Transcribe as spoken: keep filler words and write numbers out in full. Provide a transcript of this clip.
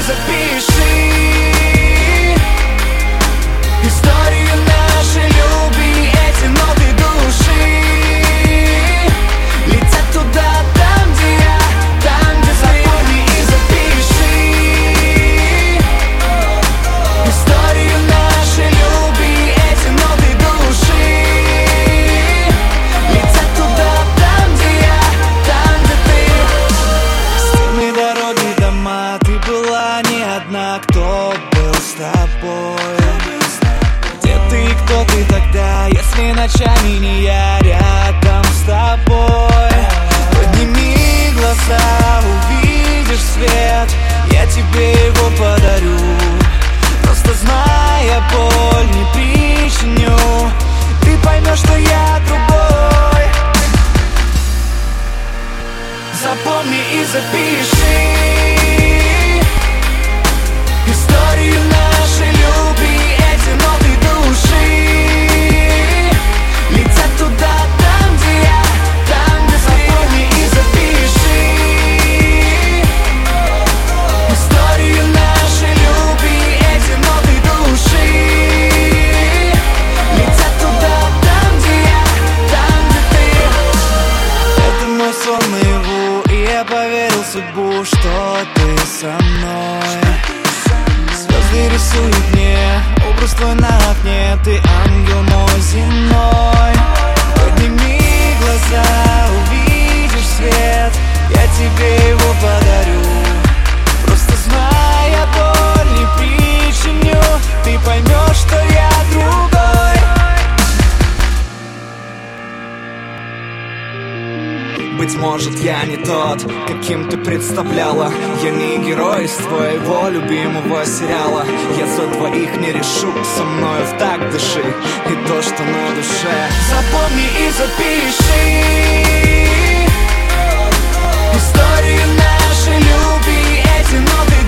запиши историю нашей любви. Эти ноты души летят туда, там, где я, там, где запомни и запиши историю нашей любви. Эти ноты души летят туда, там, где я, там, где ты. Стены, дороги, дома, ты была не одна. Кто был с тобой? Где ты и кто ты тогда, если ночами не я рядом с тобой? Подними глаза, увидишь свет, я тебе его подарю. Просто зная боль, не причиню, ты поймешь, что я другой. Запомни и запиши историю нашей любви. Эти ноты души летят туда, там, где я, там, где ты. Запомни и запиши историю нашей любви. Эти ноты души летят туда, там, где я, там, где ты. Это мой сон наяву, и я поверил в судьбу, что ты со мной. Звезды рисуют мне образ твой на окне, ты ангел мой земной. Подними глаза, увидишь свет, я тебе его подарю. Просто зная боль, не причиню, ты поймешь, что я другой. Быть может, я не тот, каким ты представляла. Я не герой из твоего любимого сериала. Я за двоих не решу, со мною в так дыши, и то, что на душе. Запомни и запиши историю нашей любви. Эти ноты